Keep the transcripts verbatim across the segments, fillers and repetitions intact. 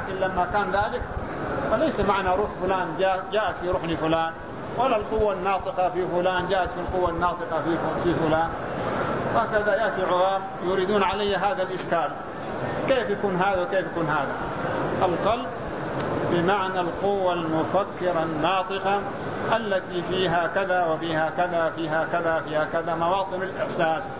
لكن لما كان ذلك فليس معنى روح فلان جاءت في رحل فلان، ولا القوة الناطقة في فلان جاءت في القوة الناطقة في فلان. وهكذا يأتي عوام يريدون علي هذا الإشكال، كيف يكون هذا وكيف يكون هذا؟ القلب بمعنى القوة المفكرة الناطقة التي فيها كذا وفيها كذا فيها كذا فيها كذا، مواطن الإحساس.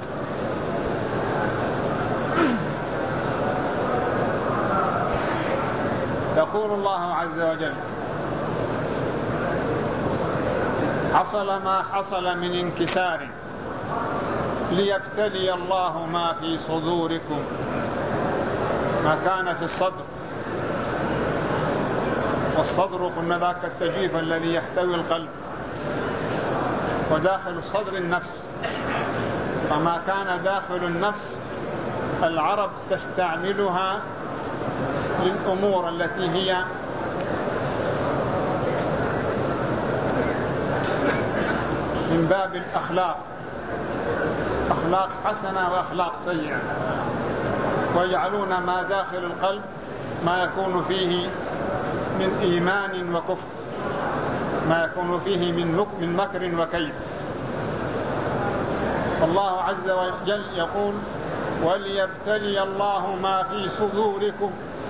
يقول الله عز وجل: حصل ما حصل من انكسار ليبتلي الله ما في صدوركم، ما كان في الصدر. والصدر قلنا ذاك التجيف الذي يحتوي القلب، وداخل الصدر النفس. فما كان داخل النفس العرب تستعملها للأمور التي هي من باب الأخلاق، أخلاق حسنة وأخلاق سيئة، ويجعلون ما داخل القلب ما يكون فيه من إيمان وكفر، ما يكون فيه من مكر وكيد. الله عز وجل يقول: وليبتلي الله ما في صدوركم.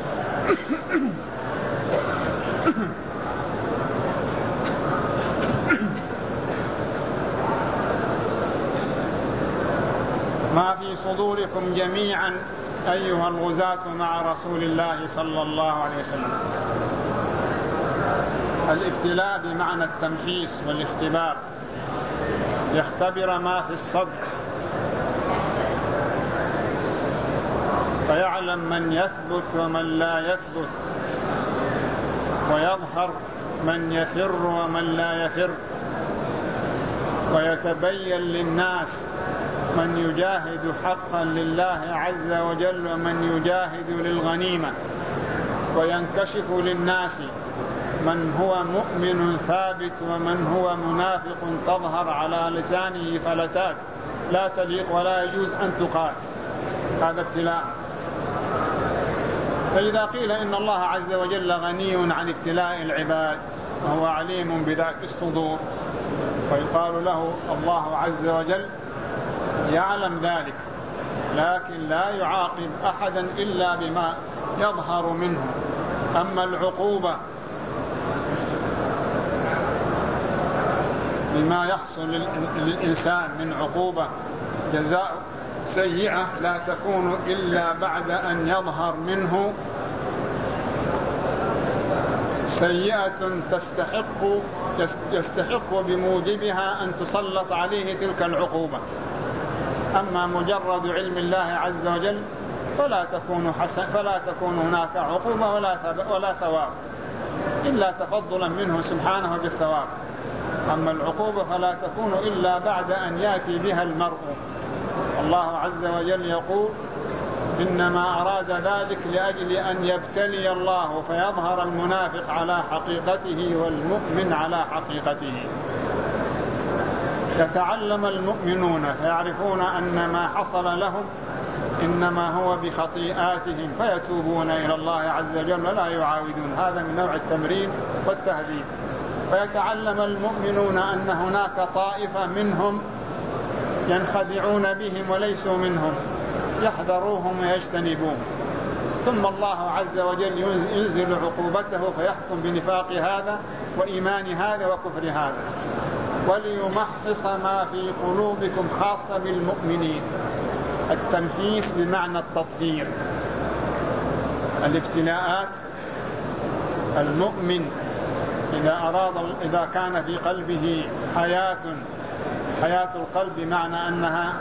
ما في صدوركم جميعا أيها الغزاة مع رسول الله صلى الله عليه وسلم. الابتلاء بمعنى التمحيص والاختبار، يختبر ما في الصدر فيعلم من يثبت ومن لا يثبت، ويظهر من يفر ومن لا يفر، ويتبين للناس من يجاهد حقا لله عز وجل ومن يجاهد للغنيمة، وينكشف للناس من هو مؤمن ثابت ومن هو منافق تظهر على لسانه فلتات لا تليق ولا يجوز أن تقال. هذا ابتلاء. فإذا قيل إن الله عز وجل غني عن ابتلاء العباد وهو عليم بذات الصدور، فيقال له الله عز وجل يعلم ذلك، لكن لا يعاقب أحدا إلا بما يظهر منه. أما العقوبة بما يحصل للإنسان من عقوبة جزاء سيئة لا تكون إلا بعد أن يظهر منه سيئة تستحق يستحق بموجبها أن تسلط عليه تلك العقوبة. أما مجرد علم الله عز وجل فلا تكون حسن فلا تكون هناك عقوبة ولا ولا ثواب إلا تفضلا منه سبحانه بالثواب. أما العقوبة فلا تكون إلا بعد أن يأتي بها المرء. الله عز وجل يقول: إنما أراد ذلك لأجل أن يبتلي الله فيظهر المنافق على حقيقته والمؤمن على حقيقته. يتعلم المؤمنون فيعرفون أن ما حصل لهم إنما هو بخطيئاتهم فيتوبون إلى الله عز وجل ولا يعاودون. هذا من نوع التمرين والتهذيب. فيتعلم المؤمنون أن هناك طائفة منهم ينخدعون بهم وليسوا منهم، يحذروهم ويجتنبون. ثم الله عز وجل ينزل عقوبته فيحكم بنفاق هذا وإيمان هذا وكفر هذا. وليمحص ما في قلوبكم خاصة بالمؤمنين. التمحيص بمعنى التطهير. الابتلاءات المؤمن إذا أراد إذا كان في قلبه حياة حياة القلب بمعنى أنها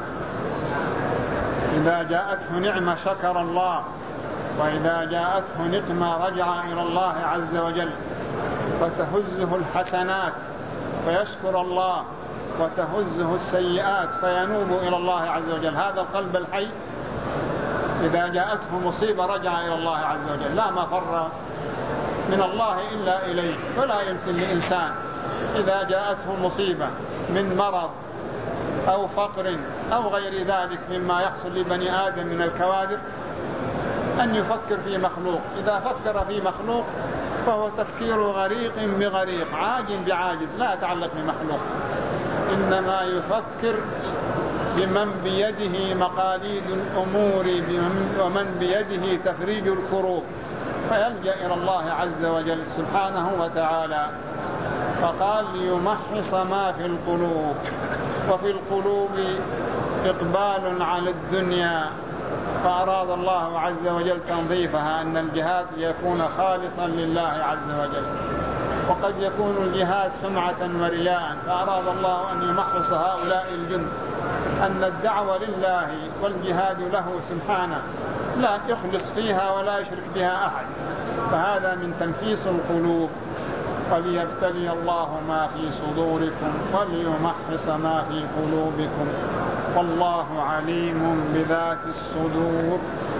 إذا جاءته نعمة شكر الله، وإذا جاءته نقمة رجع إلى الله عز وجل، فتهزه الحسنات فيشكر الله، وتهزه السيئات فينوب إلى الله عز وجل. هذا القلب الحي إذا جاءته مصيبة رجع إلى الله عز وجل، لا مفر من الله إلا إليه. ولا يمكن لإنسان إذا جاءته مصيبة من مرض أو فقر أو غير ذلك مما يحصل لبني آدم من الكوادر أن يفكر في مخلوق. إذا فكر في مخلوق فهو تفكير غريق بغريق، عاجز بعاجز، لا يتعلق بمخلوق، إنما يفكر بمن بيده مقاليد الأمور ومن بيده تفريج الكروب، فيلجأ إلى الله عز وجل سبحانه وتعالى. فقال ليمحص ما في القلوب، وفي القلوب إقبال على الدنيا، فأراد الله عز وجل تنظيفها، أن الجهاد يكون خالصا لله عز وجل. وقد يكون الجهاد سمعة ورياء، فأراد الله أن يمحص هؤلاء الجند، أن الدعوة لله والجهاد له سبحانه لا يخلص فيها ولا يشرك بها أحد، فهذا من تنفيس القلوب. وليبتلي الله ما في صدوركم وليمحص ما في قلوبكم والله عليم بذات الصدور.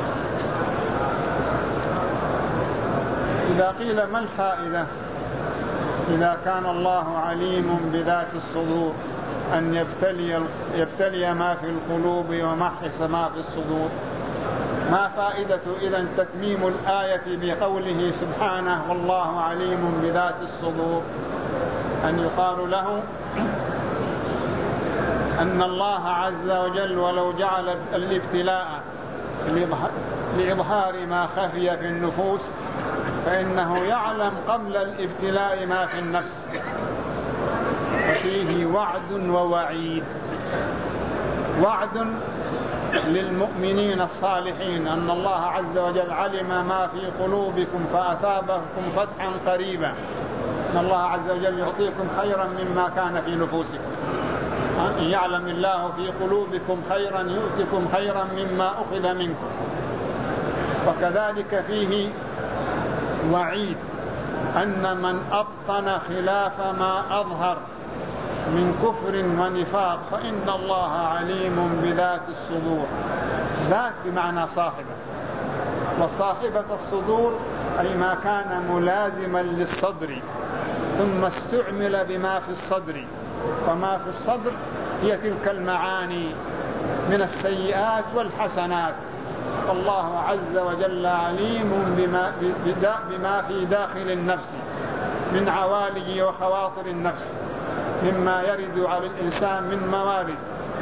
إذا قيل ما الفائدة إذا كان الله عليم بذات الصدور أن يبتلي, يبتلي ما في القلوب ويمحص ما في الصدور؟ ما فائدة إذن تتميم الآية بقوله سبحانه والله عليم بذات الصدور؟ أن يقال له أن الله عز وجل ولو جعل الابتلاء لإظهار ما خفي في النفوس فإنه يعلم قبل الابتلاء ما في النفس، ففيه وعد ووعيد. وعد للمؤمنين الصالحين أن الله عز وجل علم ما في قلوبكم فأثابكم فتحا قريبا، أن الله عز وجل يعطيكم خيرا مما كان في نفوسكم، أن يعلم الله في قلوبكم خيرا يؤتكم خيرا مما أخذ منكم. وكذلك فيه وعيد أن من أبطن خلاف ما أظهر من كفر ونفاق فإن الله عليم بذات الصدور. ذات بمعنى صاحبة، وصاحبة الصدور أي ما كان ملازما للصدر ثم استعمل بما في الصدر، وما في الصدر هي تلك المعاني من السيئات والحسنات. والله عز وجل عليم بما, بما في داخل النفس من عوالج وخواطر النفس مما يرد على الإنسان من موارد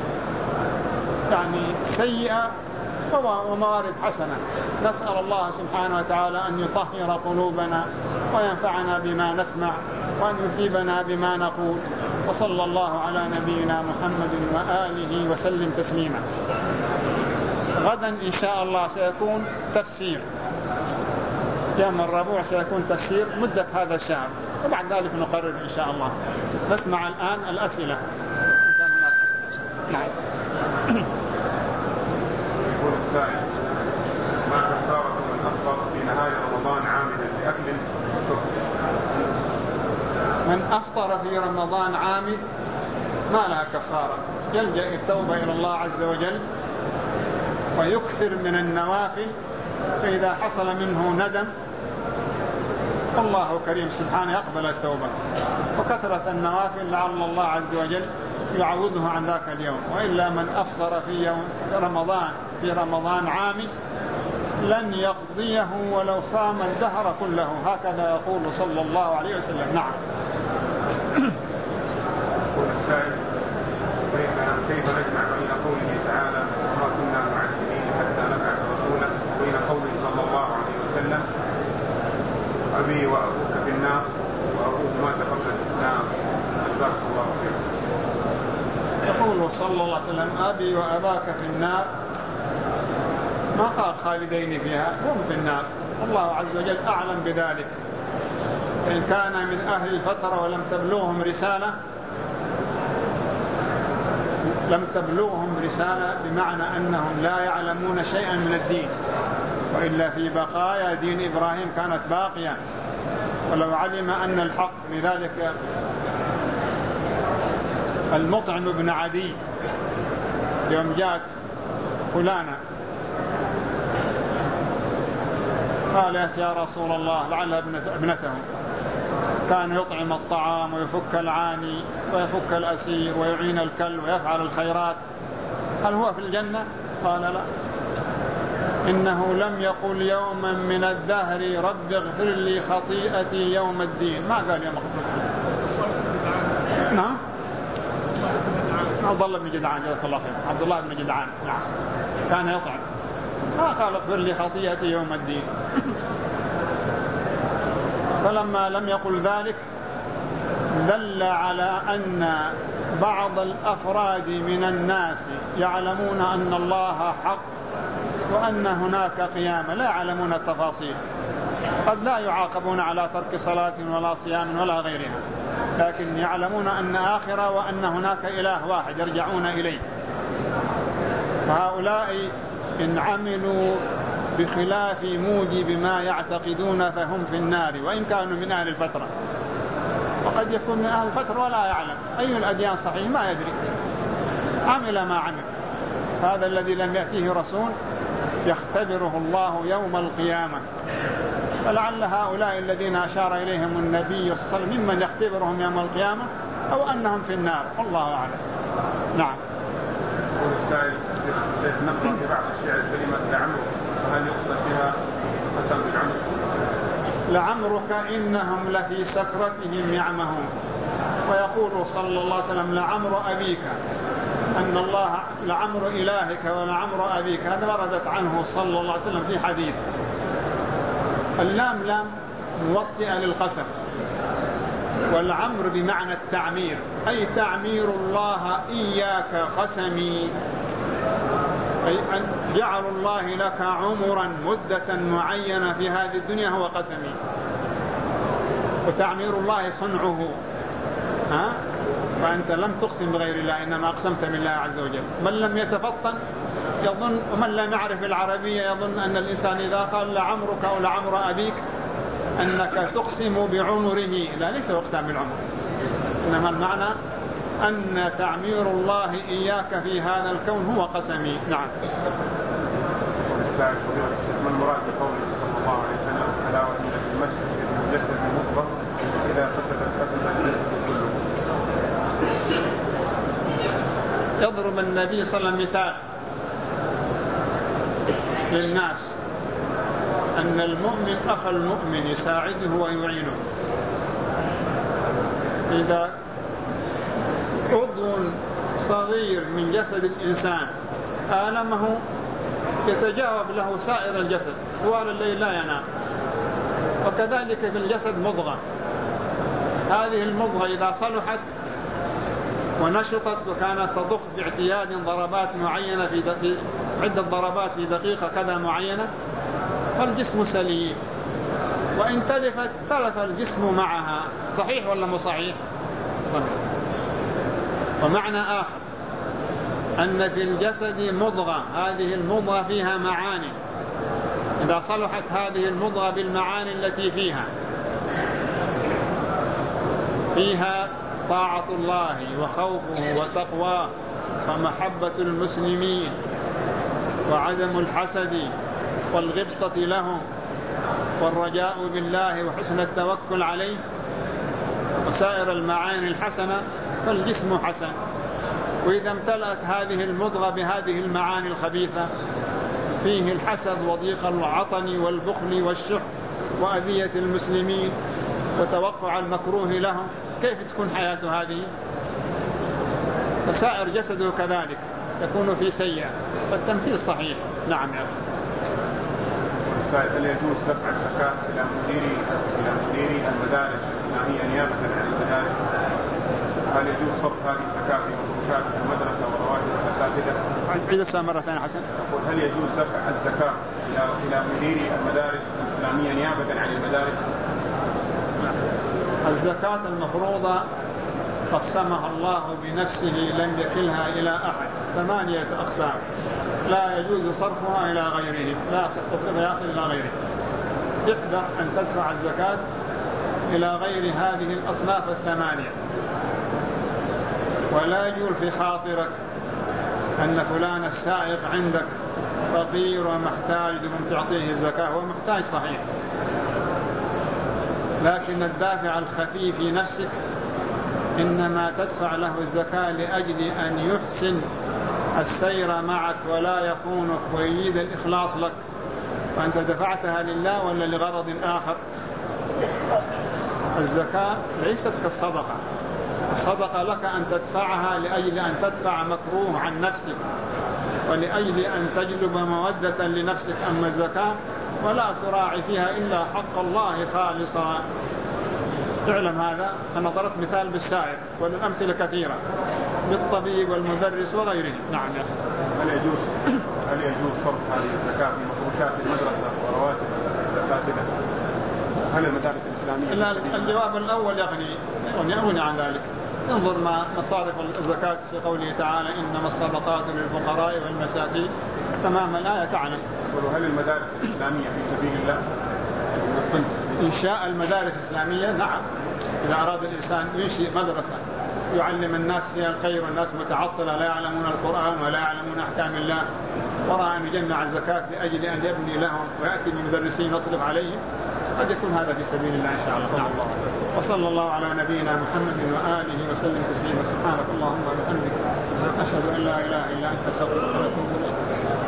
يعني سيئة وموارد حسنة. نسأل الله سبحانه وتعالى أن يطهر قلوبنا وينفعنا بما نسمع وأن يثيبنا بما نقول. وصلى الله على نبينا محمد وآله وسلم تسليما. غدا إن شاء الله سيكون تفسير، يوم الربوع سيكون تفسير مدة هذا الشهر، وبعد ذلك نقرر إن شاء الله. نسمع الآن الأسئلة إن كان هناك أسئلة. نعم. يقول السائل: ما كفارة من أفطر في نهاية رمضان عاملا لأكل وشرب؟ من أفطر في رمضان عامل ما لها كفارة، يلجأ التوبة إلى الله عز وجل ويكثر من النوافل، فإذا حصل منه ندم الله كريم سبحانه يقبل التوبة، وكثرة النوافل لعل الله عز وجل يعوضه عن ذاك اليوم. وإلا من أفطر في يوم رمضان في رمضان عامل لن يقضيه ولو صام الدهر كله، هكذا يقول صلى الله عليه وسلم. نعم. يقول السائل: كيف نجمع بين قوله تعالى وما كنا معذبين حتى نبعث رسولا وبين قوله صلى الله عليه وسلم أبي وأبوك في النار وأبوك مات قبل الإسلام جزاك الله خيرا؟ يقول صلى الله عليه وسلم أبي وأباك في النار، ما قال خالدين فيها، هم في النار، الله عز وجل أعلم بذلك. إن كان من أهل الفترة ولم تبلغهم رسالة لم تبلغهم رسالة بمعنى أنهم لا يعلمون شيئا من الدين، وإلا في بقايا دين إبراهيم كانت باقية. ولو علم أن الحق، لذلك المطعم بن عدي يوم جاءت فلانة قالت يا رسول الله، لعلها ابنته، كان يطعم الطعام ويفك العاني ويفك الأسير ويعين الكل ويفعل الخيرات، هل هو في الجنة؟ قال لا. إنه لم يقل يوما من الدهر رب اغفر لي خطيئتي يوم الدين، ما قال يوم الدين. نعم عبد الله بن جدعان جزاك الله خير، عبد الله بن جدعان نعم كان يطعم، ما قال اغفر لي خطيئتي يوم الدين. فلما لم يقل ذلك دل على أن بعض الأفراد من الناس يعلمون أن الله حق وأن هناك قيامة، لا يعلمون التفاصيل. قد لا يعاقبون على ترك صلاة ولا صيام ولا غيرها، لكن يعلمون أن آخرة وأن هناك إله واحد يرجعون إليه. فهؤلاء إن عملوا بخلاف موجب ما يعتقدون فهم في النار وإن كانوا من أهل الفترة، وقد يكون من أهل الفترة ولا يعلم أي الأديان صحيح، ما يدري، عمل ما عمل. هذا الذي لم يأتيه رسول يختبره الله يوم القيامة. فلعل هؤلاء الذين أشار إليهم النبي صلى الله عليه وسلم ممن يختبرهم يوم القيامة أو أنهم في النار، والله أعلم. نعم. والسائل نقرأ في بعض الشعر كلمة لعمرك، فهل يقصد بها قسم بالعمر؟ لعمرك إنهم لفي سكرتهم يعمهون. ويقول صلى الله عليه وسلم لعمر أبيك، أن الله لعمر إلهك ولعمر أبيك، هذا وردت عنه صلى الله عليه وسلم في حديث. اللام لام موطئة للقسم، والعمر بمعنى التعمير، أي تعمير الله إياك قسمي، أي أن جعل الله لك عمرا مدة معينة في هذه الدنيا هو قسمي. وتعمير الله صنعه، ها؟ فأنت لم تقسم بغير الله، إنما أقسمت بالله عز وجل. من لم يتفطن يظن، ومن لم يعرف العربية يظن أن الإنسان إذا قال لعمرك أو لعمر أبيك أنك تقسم بعمره. لا، ليس اقسام بالعمر، إنما المعنى أن تعمير الله إياك في هذا الكون هو قسمي. نعم. ما المراد بقوله صلى الله عليه وسلم ألا وإن في المسجد الجسد مضغة إذا فسدت فسد الجسد كله؟ يضرب النبي صلى الله عليه وسلم مثال للناس أن المؤمن أخا المؤمن يساعده ويعينه. إذا عضو صغير من جسد الإنسان آلمه يتجاوب له سائر الجسد طوال الليل لا ينام. وكذلك في الجسد مضغة، هذه المضغة إذا صلحت ونشطت وكانت تضخ باعتياد ضربات معينة في عدة ضربات في دقيقة كذا معينة، فالجسم سليم. وإن تلفت تلف الجسم معها. صحيح ولا مو صحيح؟ صحيح. ومعنى آخر أن في الجسد مضغة، هذه المضغة فيها معاني، إذا صلحت هذه المضغة بالمعاني التي فيها فيها طاعة الله وخوفه وتقواه ومحبة المسلمين وعدم الحسد والغبطة لهم والرجاء بالله وحسن التوكل عليه وسائر المعاني الحسنة، فالجسم حسن. وإذا امتلأت هذه المضغة بهذه المعاني الخبيثة فيه الحسد وضيق العطن والبخل والشح وأذية المسلمين وتوقع المكروه لهم، كيف تكون حياته هذه؟ فسائر جسده كذلك يكون في سيئة. فالتمثيل صحيح. نعم يا أخي. هل يجوز دفع الزكاة إلى مديري إلى مديري المدارس الإسلامية نيابة عن المدارس؟ هل يجوز صرف هذه الزكاة في مصروفات المدرسة ورواتب الأساتذة؟ عيد السؤال مرة ثانية حسن. أقول هل يجوز دفع الزكاة إلى إلى مديري المدارس الإسلامية نيابة عن المدارس؟ الزكاة المفروضة قسمها الله بنفسه، لم يكلها إلى أحد، ثمانية أقسام لا يجوز صرفها إلى غيره، لا تصرفها يأخذ إلى غيره. احذر أن تدفع الزكاة إلى غير هذه الأصناف الثمانية، ولا يجول في خاطرك أن فلان السائق عندك فقير ومحتاج لمن تعطيه الزكاة. هو محتاج صحيح، لكن الدافع الخفي في نفسك إنما تدفع له الزكاة لأجل أن يحسن السير معك ولا يخونك ويريد الإخلاص لك، فأنت دفعتها لله ولا لغرض آخر؟ الزكاة ليست كالصدقة، الصدقة لك أن تدفعها لأجل أن تدفع مكروه عن نفسك ولأجل أن تجلب مودة لنفسك. أما الزكاة ولا تراعي فيها إلا حق الله خالصا. اعلم هذا. أنا ضربت مثال بالسائر والأمثلة كثيرة، بالطبيب والمدرس وغيره. نعم يا أخي. هل يجوز هل يجوز صرف هذه الزكاة في مفروشات المدرسة ورواتب الأساتذة؟ هل المدارس الإسلامية؟ الجواب الأول يغني يغني عن ذلك. انظر ما مصارف الزكاة في قوله تعالى إنما الصدقات للفقراء والمساكين، تمام الآية تعلم. هل المدارس الإسلامية في سبيل الله؟ إنشاء المدارس الإسلامية نعم، إذا أراد الإنسان ينشئ مدرسة يعلم الناس فيها الخير والناس متعطلة لا يعلمون القرآن ولا يعلمون أحكام الله، ورأى أن يجمع الزكاة لأجل أن يبني لهم ويأتي بمدرسين يصرف عليهم، قد يكون هذا في سبيل الله إن شاء الله. نعم. وصلى الله على نبينا محمد وآله وسلم تسليما. سبحانك اللهم وبحمدك أشهد أن لا إله إلا أنت أستغفرك وأتوب إليك.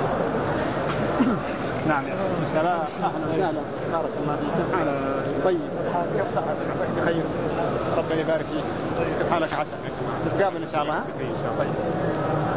نعم يا سلام. أهلا وسهلا. بارك الله فيك. كيف حالك؟ طيب. كيف صحتك؟ بخير. ربنا يبارك فيك. كيف حالك؟ عسى. نتقابل إن شاء الله. إن شاء الله.